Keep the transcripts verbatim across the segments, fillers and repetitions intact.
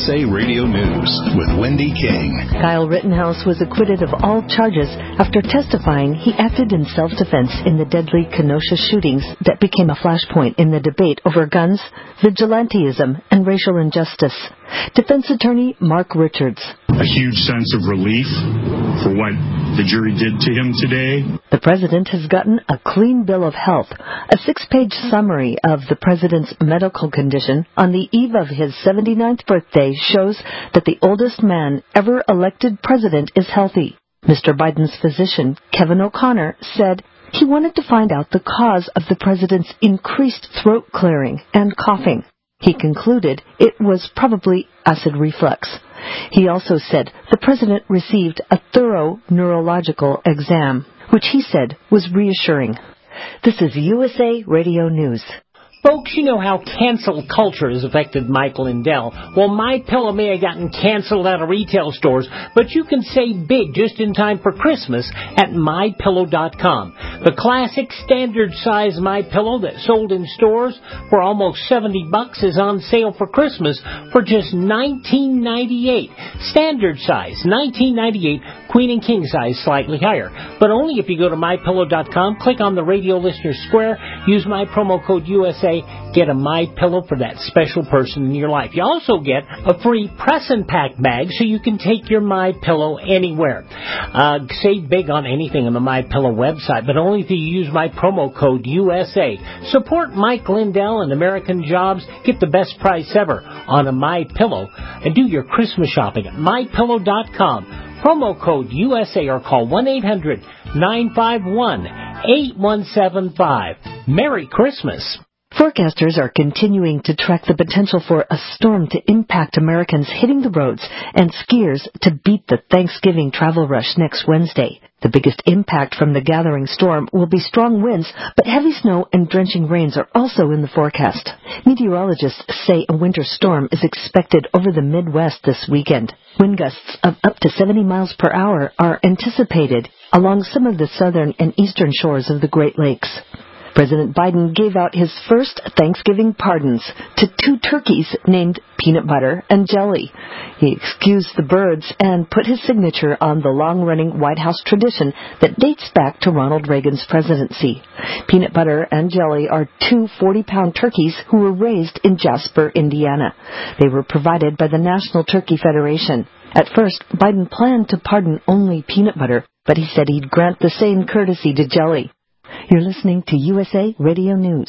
S A Radio News with Wendy King. Kyle Rittenhouse was acquitted of all charges after testifying he acted in self-defense in the deadly Kenosha shootings that became a flashpoint in the debate over guns, vigilantism, and racial injustice. Defense attorney Mark Richards. A huge sense of relief for what the jury did to him today. The president has gotten a clean bill of health. A six-page summary of the president's medical condition on the eve of his seventy-ninth birthday shows that the oldest man ever elected president is healthy. Mister Biden's physician, Kevin O'Connor, said he wanted to find out the cause of the president's increased throat clearing and coughing. He concluded it was probably acid reflux. He also said the president received a thorough neurological exam, which he said was reassuring. This is U S A Radio News. Folks, you know how cancel culture has affected Mike Lindell. Well, MyPillow may have gotten canceled out of retail stores, but you can save big just in time for Christmas at My Pillow dot com. The classic standard size MyPillow that sold in stores for almost seventy bucks is on sale for Christmas for just nineteen ninety-eight. Standard size, nineteen ninety-eight. Queen and king size, slightly higher. But only if you go to My Pillow dot com, click on the radio listener square, use my promo code U S A, get a MyPillow for that special person in your life. You also get a free press and pack bag so you can take your MyPillow anywhere. Uh, save big on anything on the MyPillow website, but only if you use my promo code U S A. Support Mike Lindell and American Jobs. Get the best price ever on a MyPillow and do your Christmas shopping at My Pillow dot com. Promo code U S A or call one eight hundred nine five one eight one seven five. Merry Christmas. Forecasters are continuing to track the potential for a storm to impact Americans hitting the roads and skiers to beat the Thanksgiving travel rush next Wednesday. The biggest impact from the gathering storm will be strong winds, but heavy snow and drenching rains are also in the forecast. Meteorologists say a winter storm is expected over the Midwest this weekend. Wind gusts of up to seventy miles per hour are anticipated along some of the southern and eastern shores of the Great Lakes. President Biden gave out his first Thanksgiving pardons to two turkeys named Peanut Butter and Jelly. He excused the birds and put his signature on the long-running White House tradition that dates back to Ronald Reagan's presidency. Peanut Butter and Jelly are two forty-pound turkeys who were raised in Jasper, Indiana. They were provided by the National Turkey Federation. At first, Biden planned to pardon only Peanut Butter, but he said he'd grant the same courtesy to Jelly. You're listening to U S A Radio News.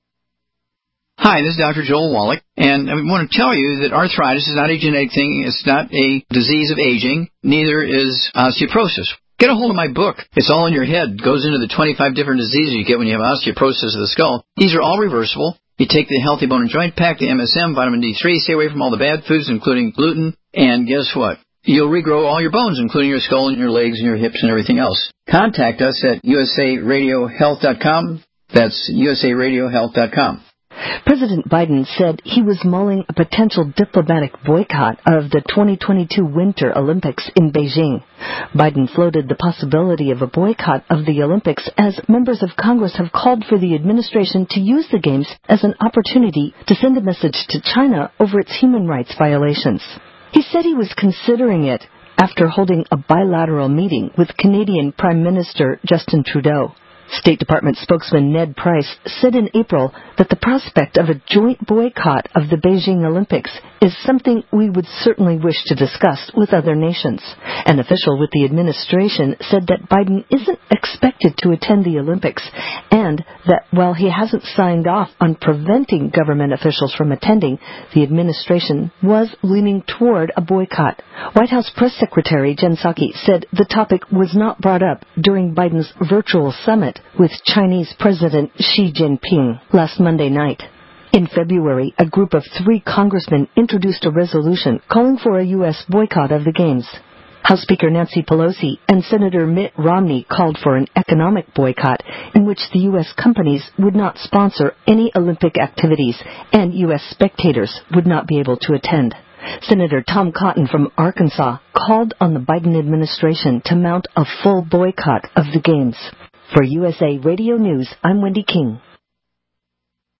Hi, this is Doctor Joel Wallach, and I want to tell you that arthritis is not a genetic thing. It's not a disease of aging. Neither is osteoporosis. Get a hold of my book. It's all in your head. It goes into the twenty-five different diseases you get when you have osteoporosis of the skull. These are all reversible. You take the Healthy Bone and Joint Pack, the M S M, vitamin D three, stay away from all the bad foods, including gluten, and guess what? You'll regrow all your bones, including your skull and your legs and your hips and everything else. Contact us at U S A Radio Health dot com. That's U S A Radio Health dot com. President Biden said he was mulling a potential diplomatic boycott of the twenty twenty-two Winter Olympics in Beijing. Biden floated the possibility of a boycott of the Olympics as members of Congress have called for the administration to use the Games as an opportunity to send a message to China over its human rights violations. He said he was considering it after holding a bilateral meeting with Canadian Prime Minister Justin Trudeau. State Department spokesman Ned Price said in April that the prospect of a joint boycott of the Beijing Olympics is something we would certainly wish to discuss with other nations. An official with the administration said that Biden isn't expected to attend the Olympics and that while he hasn't signed off on preventing government officials from attending, the administration was leaning toward a boycott. White House Press Secretary Jen Psaki said the topic was not brought up during Biden's virtual summit with Chinese President Xi Jinping last Monday night. In February, a group of three congressmen introduced a resolution calling for a U S boycott of the Games. House Speaker Nancy Pelosi and Senator Mitt Romney called for an economic boycott in which the U S companies would not sponsor any Olympic activities and U S spectators would not be able to attend. Senator Tom Cotton from Arkansas called on the Biden administration to mount a full boycott of the Games. For U S A Radio News, I'm Wendy King.